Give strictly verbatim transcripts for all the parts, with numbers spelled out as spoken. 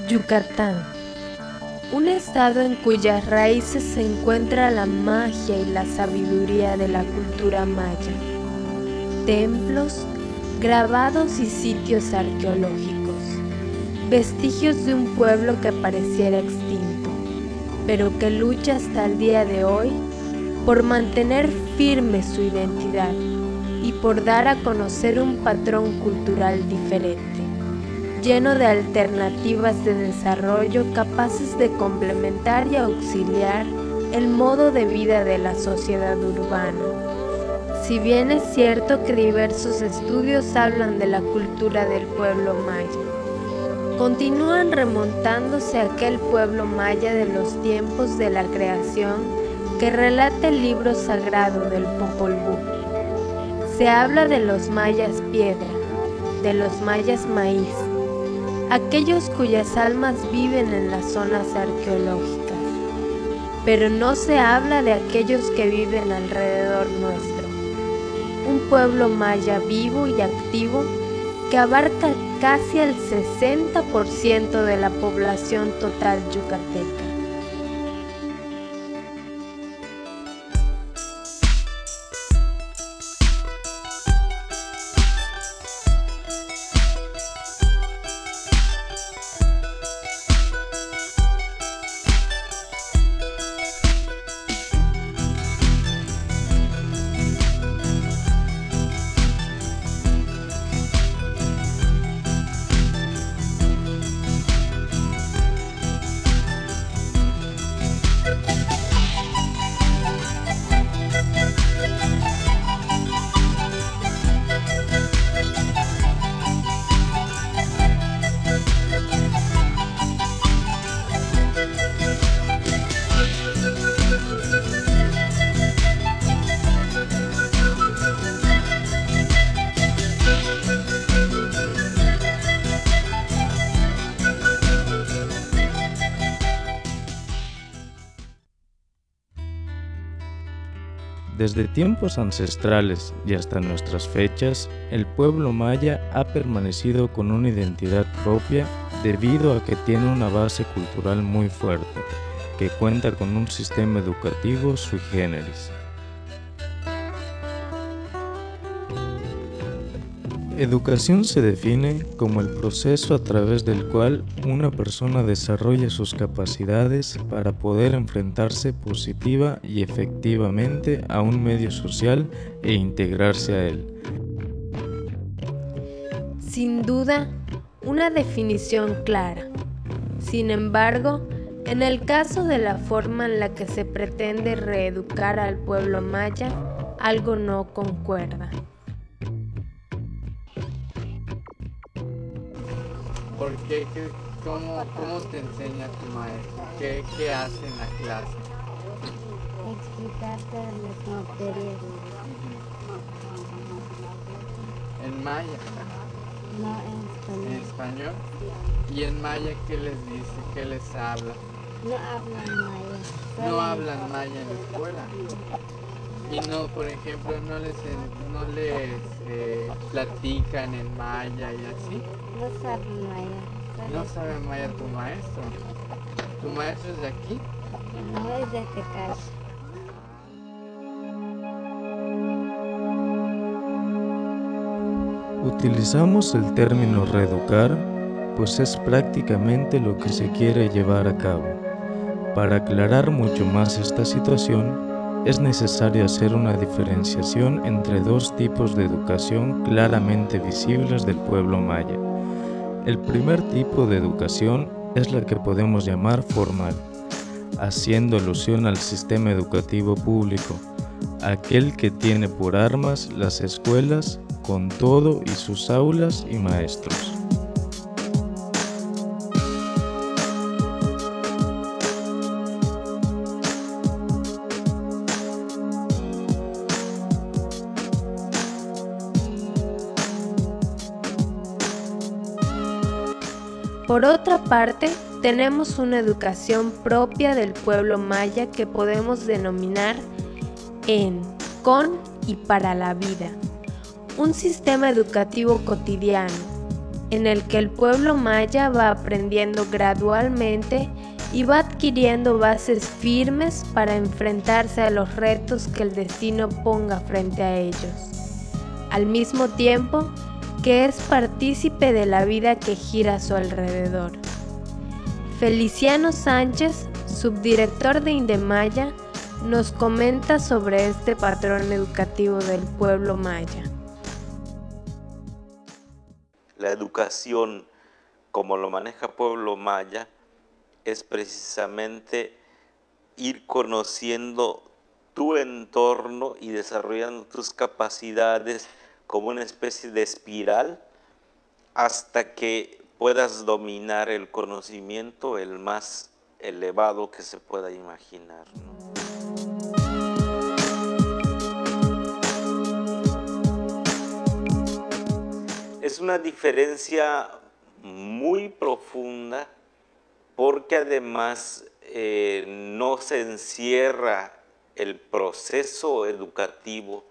Yucatán, un estado en cuyas raíces se encuentra la magia y la sabiduría de la cultura maya, templos, grabados y sitios arqueológicos, vestigios de un pueblo que pareciera extinto, pero que lucha hasta el día de hoy por mantener firme su identidad y por dar a conocer un patrón cultural diferente, lleno de alternativas de desarrollo capaces de complementar y auxiliar el modo de vida de la sociedad urbana. Si bien es cierto que diversos estudios hablan de la cultura del pueblo maya, continúan remontándose a aquel pueblo maya de los tiempos de la creación que relata el libro sagrado del Popol Vuh. Se habla de los mayas piedra, de los mayas maíz, aquellos cuyas almas viven en las zonas arqueológicas, pero no se habla de aquellos que viven alrededor nuestro, un pueblo maya vivo y activo que abarca casi el sesenta por ciento de la población total yucateca. Desde tiempos ancestrales y hasta nuestras fechas, el pueblo maya ha permanecido con una identidad propia debido a que tiene una base cultural muy fuerte, que cuenta con un sistema educativo sui generis. Educación se define como el proceso a través del cual una persona desarrolla sus capacidades para poder enfrentarse positiva y efectivamente a un medio social e integrarse a él. Sin duda, una definición clara. Sin embargo, en el caso de la forma en la que se pretende reeducar al pueblo maya, algo no concuerda. ¿Por qué? ¿Qué cómo, ¿Cómo te enseña tu maestro? ¿Qué, qué hace en la clase? Explicarte las materias. ¿En maya? No, en ¿En español. español? ¿Y en maya qué les dice? ¿Qué les habla? No hablan maya. No hablan maya en la escuela. Y no, por ejemplo, no les, no les eh, platican en maya y así. No saben maya. No sabe maya tu maestro. ¿Tu maestro es de aquí? No es de Tecate. Utilizamos el término reeducar, pues es prácticamente lo que se quiere llevar a cabo. Para aclarar mucho más esta situación, es necesario hacer una diferenciación entre dos tipos de educación claramente visibles del pueblo maya. El primer tipo de educación es la que podemos llamar formal, haciendo alusión al sistema educativo público, aquel que tiene por armas las escuelas con todo y sus aulas y maestros. Por otra parte, tenemos una educación propia del pueblo maya que podemos denominar en, con y para la vida, un sistema educativo cotidiano, en el que el pueblo maya va aprendiendo gradualmente y va adquiriendo bases firmes para enfrentarse a los retos que el destino ponga frente a ellos, al mismo tiempo que es partícipe de la vida que gira a su alrededor. Feliciano Sánchez, subdirector de Indemaya, nos comenta sobre este patrón educativo del pueblo maya. La educación, como lo maneja Pueblo Maya, es precisamente ir conociendo tu entorno y desarrollando tus capacidades como una especie de espiral hasta que puedas dominar el conocimiento el más elevado que se pueda imaginar, ¿no? Es una diferencia muy profunda porque además eh, no se encierra el proceso educativo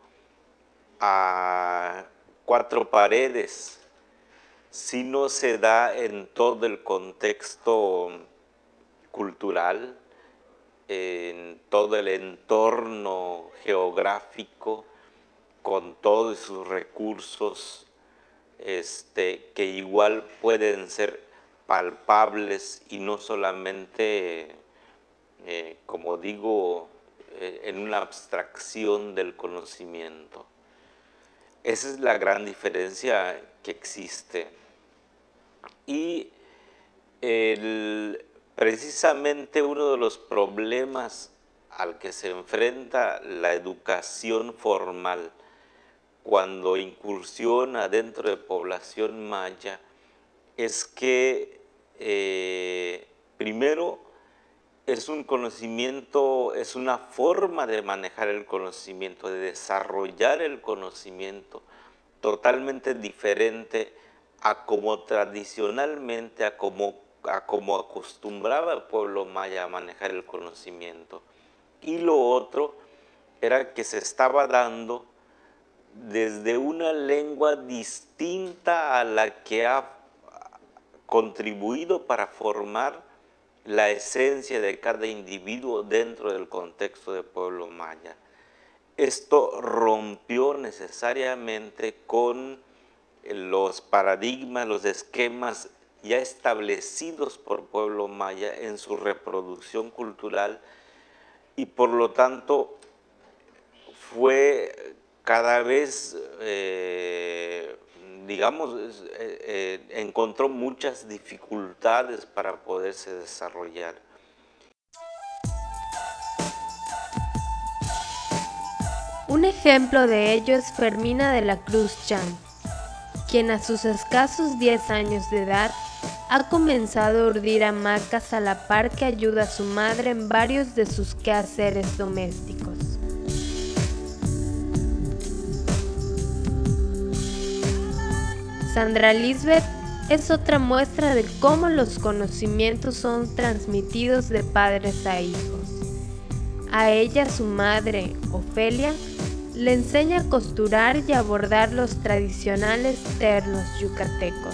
a cuatro paredes, sino se da en todo el contexto cultural, en todo el entorno geográfico, con todos sus recursos este, que igual pueden ser palpables y no solamente, eh, como digo, eh, en una abstracción del conocimiento. Esa es la gran diferencia que existe. Y el, precisamente uno de los problemas al que se enfrenta la educación formal cuando incursiona dentro de población maya es que eh, primero es un conocimiento, es una forma de manejar el conocimiento, de desarrollar el conocimiento totalmente diferente a como tradicionalmente, a como, a como acostumbraba el pueblo maya a manejar el conocimiento. Y lo otro era que se estaba dando desde una lengua distinta a la que ha contribuido para formar la esencia de cada individuo dentro del contexto del pueblo maya. Esto rompió necesariamente con los paradigmas, los esquemas ya establecidos por pueblo maya en su reproducción cultural y por lo tanto fue cada vez, eh, digamos, eh, eh, encontró muchas dificultades para poderse desarrollar. Un ejemplo de ello es Fermina de la Cruz Chan, quien a sus escasos diez años de edad ha comenzado a urdir hamacas a la par que ayuda a su madre en varios de sus quehaceres domésticos. Sandra Lisbeth es otra muestra de cómo los conocimientos son transmitidos de padres a hijos. A ella su madre, Ofelia, le enseña a costurar y a bordar los tradicionales ternos yucatecos.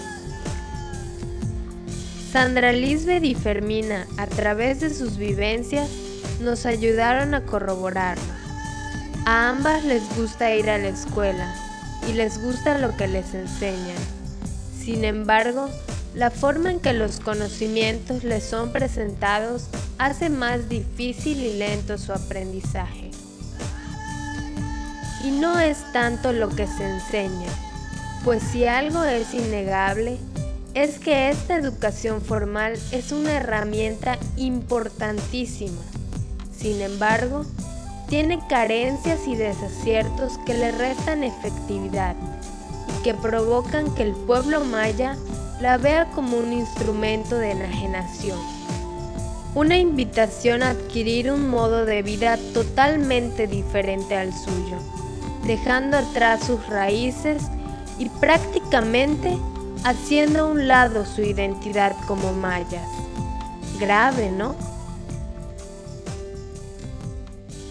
Sandra Lisbeth y Fermina, a través de sus vivencias, nos ayudaron a corroborarlo. A ambas les gusta ir a la escuela y les gusta lo que les enseñan. Sin embargo, la forma en que los conocimientos les son presentados hace más difícil y lento su aprendizaje. Y no es tanto lo que se enseña, pues si algo es innegable, es que esta educación formal es una herramienta importantísima. Sin embargo, tiene carencias y desaciertos que le restan efectividad y que provocan que el pueblo maya la vea como un instrumento de enajenación. Una invitación a adquirir un modo de vida totalmente diferente al suyo, dejando atrás sus raíces y prácticamente haciendo a un lado su identidad como mayas. Grave, ¿no?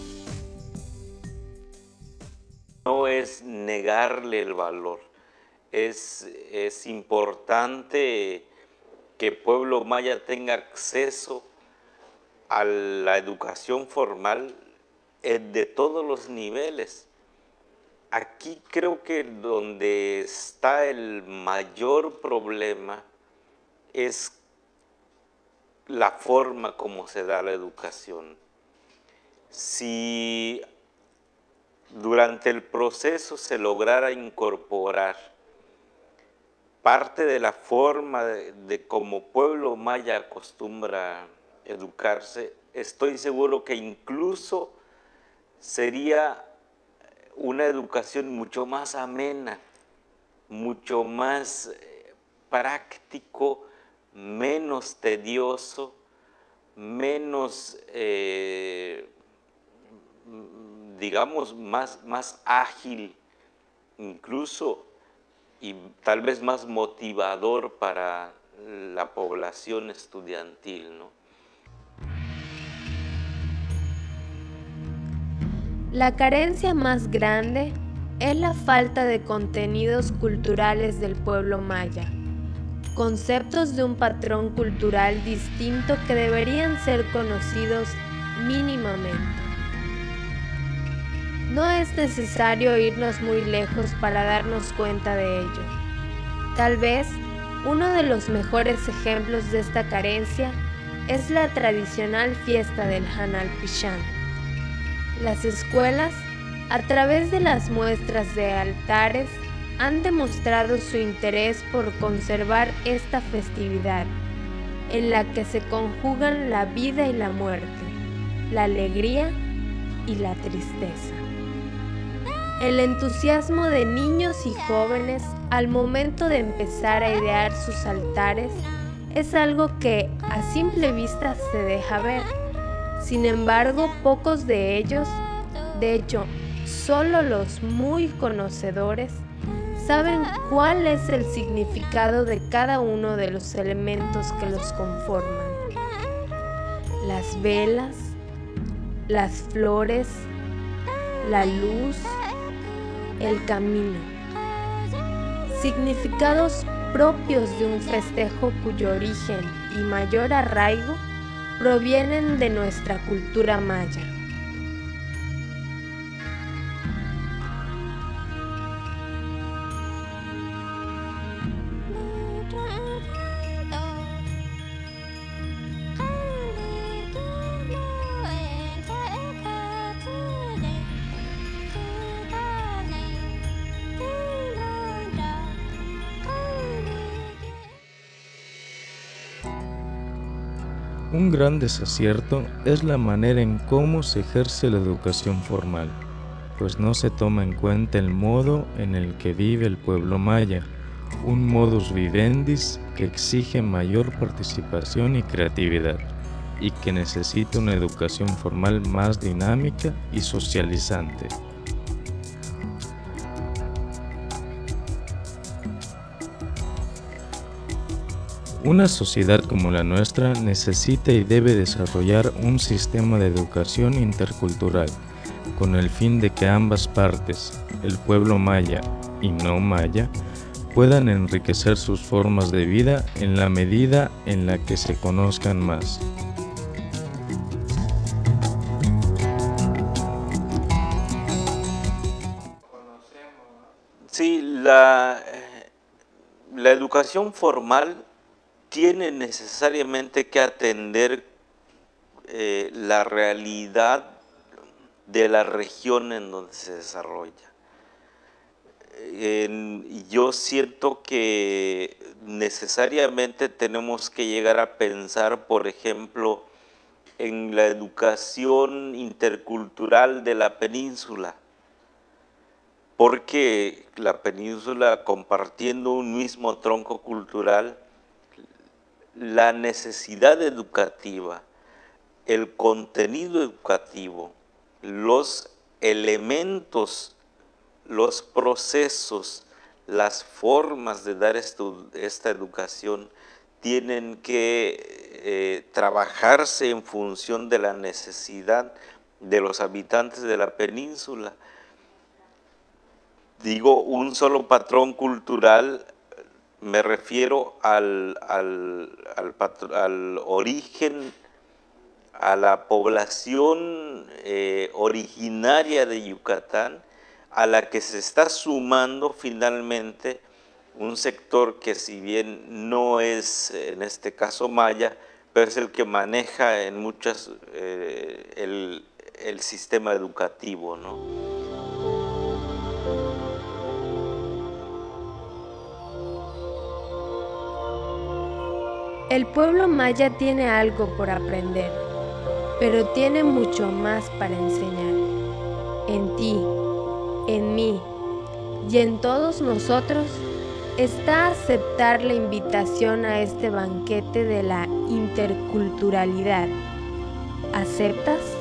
No es negarle el valor, es, es importante que el pueblo maya tenga acceso a la educación formal de todos los niveles. Aquí creo que donde está el mayor problema es la forma como se da la educación. Si durante el proceso se lograra incorporar parte de la forma de, de cómo pueblo maya acostumbra educarse, estoy seguro que incluso sería una educación mucho más amena, mucho más eh, práctico, menos tedioso, menos, eh, digamos, más, más ágil, incluso, y tal vez más motivador para la población estudiantil, ¿no? La carencia más grande es la falta de contenidos culturales del pueblo maya, conceptos de un patrón cultural distinto que deberían ser conocidos mínimamente. No es necesario irnos muy lejos para darnos cuenta de ello. Tal vez uno de los mejores ejemplos de esta carencia es la tradicional fiesta del Hanal Pichán. Las escuelas, a través de las muestras de altares, han demostrado su interés por conservar esta festividad, en la que se conjugan la vida y la muerte, la alegría y la tristeza. El entusiasmo de niños y jóvenes al momento de empezar a idear sus altares es algo que a simple vista se deja ver. Sin embargo, pocos de ellos, de hecho, solo los muy conocedores, saben cuál es el significado de cada uno de los elementos que los conforman. Las velas, las flores, la luz, el camino. Significados propios de un festejo cuyo origen y mayor arraigo provienen de nuestra cultura maya. Un gran desacierto es la manera en cómo se ejerce la educación formal, pues no se toma en cuenta el modo en el que vive el pueblo maya, un modus vivendi que exige mayor participación y creatividad, y que necesita una educación formal más dinámica y socializante. Una sociedad como la nuestra necesita y debe desarrollar un sistema de educación intercultural, con el fin de que ambas partes, el pueblo maya y no maya, puedan enriquecer sus formas de vida en la medida en la que se conozcan más. Sí, la, la educación formal tiene necesariamente que atender eh, la realidad de la región en donde se desarrolla. Eh, yo siento que necesariamente tenemos que llegar a pensar, por ejemplo, en la educación intercultural de la península, porque la península, compartiendo un mismo tronco cultural, la necesidad educativa, el contenido educativo, los elementos, los procesos, las formas de dar esto, esta educación tienen que eh, trabajarse en función de la necesidad de los habitantes de la península. digo un solo patrón cultural, me refiero al, al, al, patr- al origen, a la población eh, originaria de Yucatán, a la que se está sumando finalmente un sector que, si bien no es en este caso maya, pero es el que maneja en muchas eh, el, el sistema educativo, ¿no? El pueblo maya tiene algo por aprender, pero tiene mucho más para enseñar. En ti, en mí y en todos nosotros está aceptar la invitación a este banquete de la interculturalidad. ¿Aceptas?